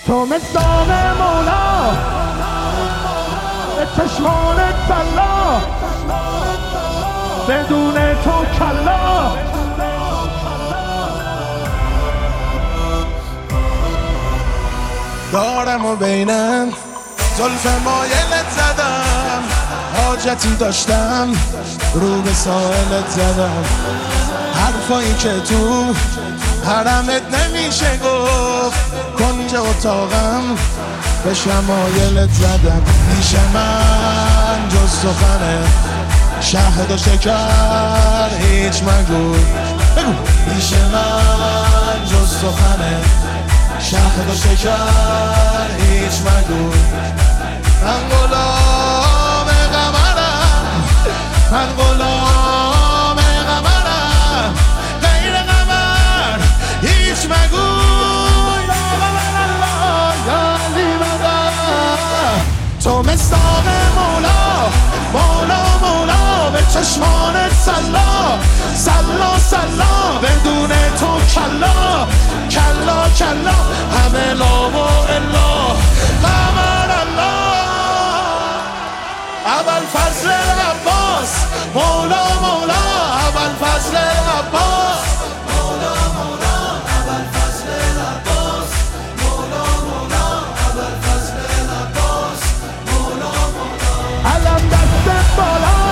تو مصداق مولا به چشمانت بلا، بدون تو کلا. دارم و بینم زلف مایلت زدم، حاجتی داشتم رو به ساحلت زدم. حرفایی که تو حرمت نمیشه گفت، کنج اتاقم به شمایلت زدم. پیش من جز سخنه شهد و شکر هیچ مگو، بگو. پیش من جز سخنه شهد و شکر هیچ مگو. من غلام قمرم، من غلام قمرم، غیر قمر هیچ مگو. تو مصداق مولا، مولا مولا به چشمانت سلا، سلا سلا بدون تو کلا، کلا کلا همه لا و الا قمر الله. اول فضل عباس مولا مولا، اول فضل عباس مولا مولا، اول فضل عباس مولا مولا، اول فضل عباس مولا مولا. علم دست بالا،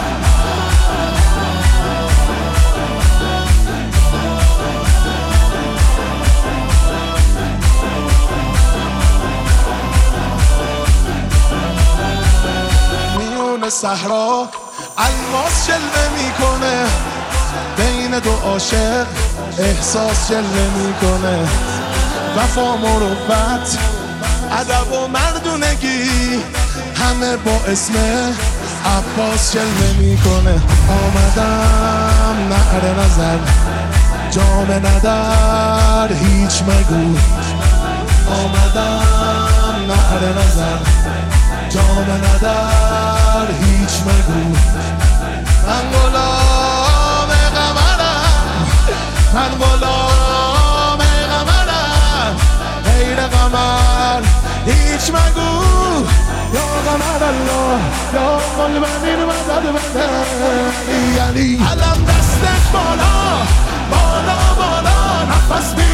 صحرا الماس جلوه میکنه، بین دو عاشق احساس جلوه میکنه. وفا مروت ادب و مردونگی همه با اسم عباس جلوه میکنه. آمدم نعره نظر جام ندر هیچ مگو، آمدم نعره نظر جام ندر هیچ مگو. من غلام قمرم، من غلام قمرم، غیر قمر هیچ مگو. یا قمر الله یا قلب امیر مدد بدنی. علم دستت بالا بالا بالا، نفس